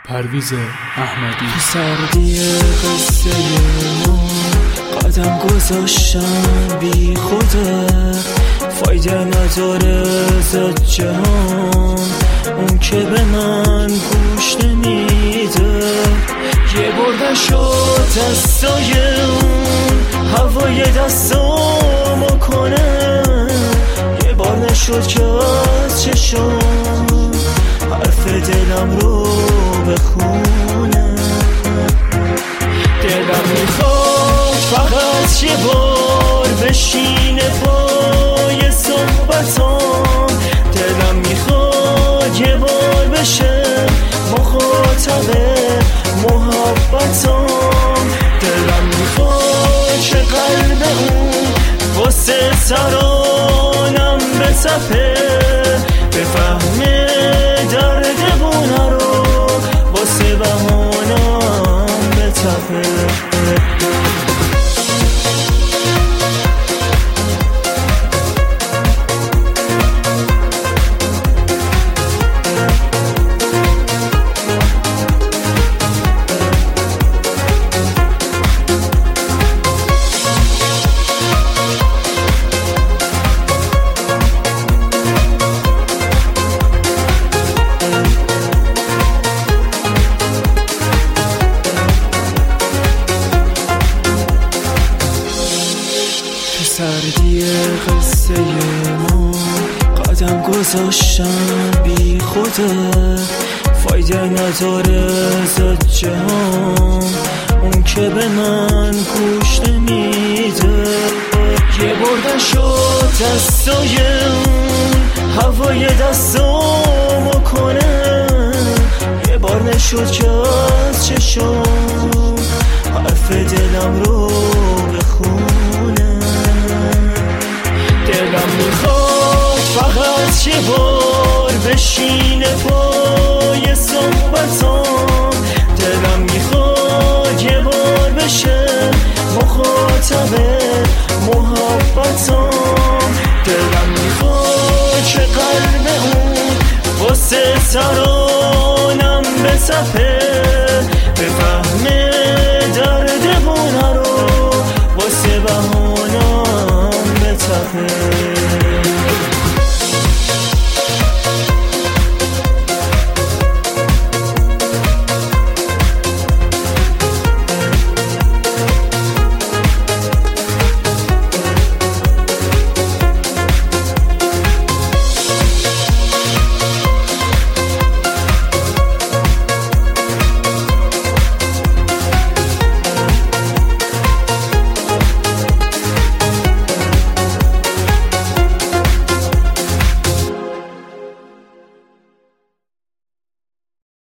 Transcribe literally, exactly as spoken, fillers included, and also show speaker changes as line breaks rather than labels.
پرویز احمدی.
تو سردی قصه ما قدم گذاشتم بی خوده، فایده نداره زد جهان اون که به من گوش نمیده. یه بردن شد دستای اون هوای دستامو کنه، یه بار نشد که از چشم حرف دلم رو بخونه. دلم میخواد فقط یه بار بشینه پای صحبتام، دلم میخواد یه بار بشه مخاطب محبتام. دلم میخواد که قلب اون واسه ترانم بتپه، بفهمه درد بونه رو واسه بهانم بتپه. سردی قصه ما قدم گذاشتم بی خوده، فایده نداره زد جهان اون که به من گوش نمیده. یه بردن شد دستای اون هوای دستامو کنه، یه بار نشد که از چشم حرف دلم رو بخونه. دلم میخواد فقط یه بار بشینه پای صحبتام، دلم میخواد یه بار بشه مخاطب محبتام. دلم میخواد که قلب اون واسه ترانم بتپه،